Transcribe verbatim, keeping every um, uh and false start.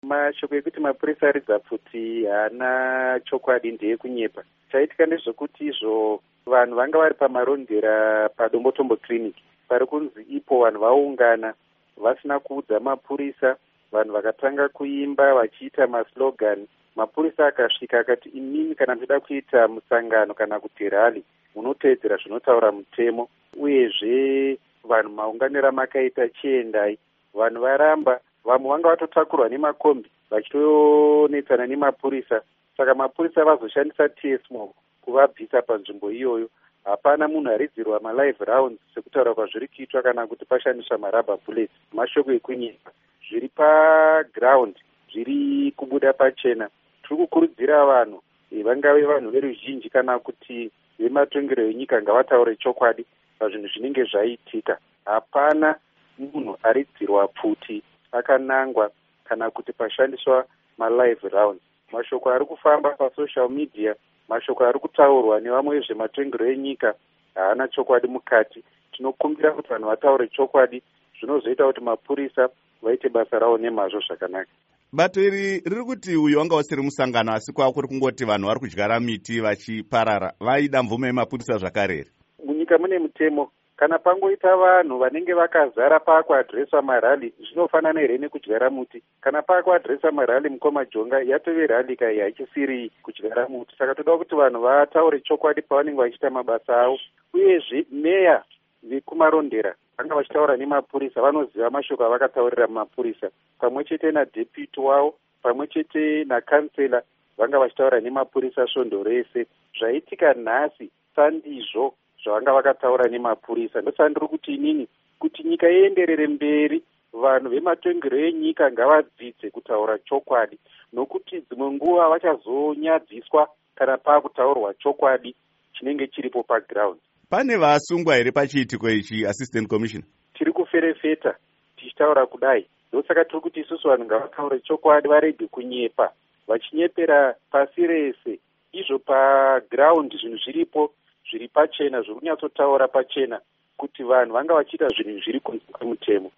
Mashoko ekuti mapurisa aridza pfuti haana chokwadi ndeekunyepa. Chaitika ndezvekuti izvo vanhu vanga vari pamarondera padombotombo clinic pari kunzi ipo vanhu vaungana vasina kuudza mapurisa. Vanhu vakatanga kuimba vachiita maslogan. Mapurisa akasvika akati imini kana muchida kuita musangano kana kuti rali munoteedzera zvinotaura mutemo, uyezve vanhu maunganira makaita chiendai. Vanhu varamba, vamwe vanga vatotakurwa nemakombi vachitonetsana nemapurisa. Saka mapurisa vazoshandisa tsmo kuvabvisa panzvimbo iyoyo. Hapana munhu aridzirwa malive rounds sekutaura kwazviri kuitwa kana kuti pashandiswa marubber bullets. Mashoko ekunyepa zviri paground zviri kubuda pachena. Tiri kukurudzira vanhu vangave vanhu veruzhinji kana kuti vematongero enyika ngavataure chokwadi pazvinhu zvinenge zvaitika. Hapana munhu aridzirwa pfuti akanangwa kana kuti pashandiswa malive rounds. Mashoko ari kufamba pasocial media, mashoko ari kutaurwa nevamwe vezvematongero enyika haana chokwadi mukati. Tinokumbira kuti vanhu vataure chokwadi, zvinozoita kuti mapurisa vaite basa ravo nemazvo zvakanaka. Bato iri riri kuti uyu wanga usiri musangano asi kwava kuri kungoti vanhu vari kudyara miti vachiparara. Vaida mvumo yemapurisa zvakare here? Munyika mune mutemo. Kana pangoita vanhu vanenge vakazara pakuadhireswa marali, zvinofanana here nekudyara muti. Kana pakuadhireswa marali mukoma jonga yatove rali kai haichisiri kudyara muti. Saka toda kuti vanhu vataure chokwadi pavanenge vachiita mabasa avo. Uyezve meya vekumarondera vanga vachitaura nemapurisa vanoziva mashoko avakataurira mapurisa. Pamwe chete nadeputy wavo, pamwe chete nakansela vanga vachitaura nemapurisa svondo rese. Zvaitika nhasi sandizvo zvavanga vakataura nemapurisa. Ndosandiri kuti inini kuti nyika ienderere mberi, vanhu vematongero enyika ngavadzidze kutaura chokwadi, nokuti dzimwe nguva vachazonyadziswa kana paakutaurwa chokwadi chinenge chiripo paground. Pane vasungwa here pachiitiko ichi, Assistant Commissioner? Tiri kuferefeta tichitaura kudai. Ndosaka tiri kuti isusu vanhu ngavataure chokwadi, varege kunyepa, vachinyepera pasi rese. Izvo paground zvinhu zviripo zviri pachena, zviri kunyatsotaura pachena kuti vanhu vanga vachiita zvinhu zviri kunze kwemutemo.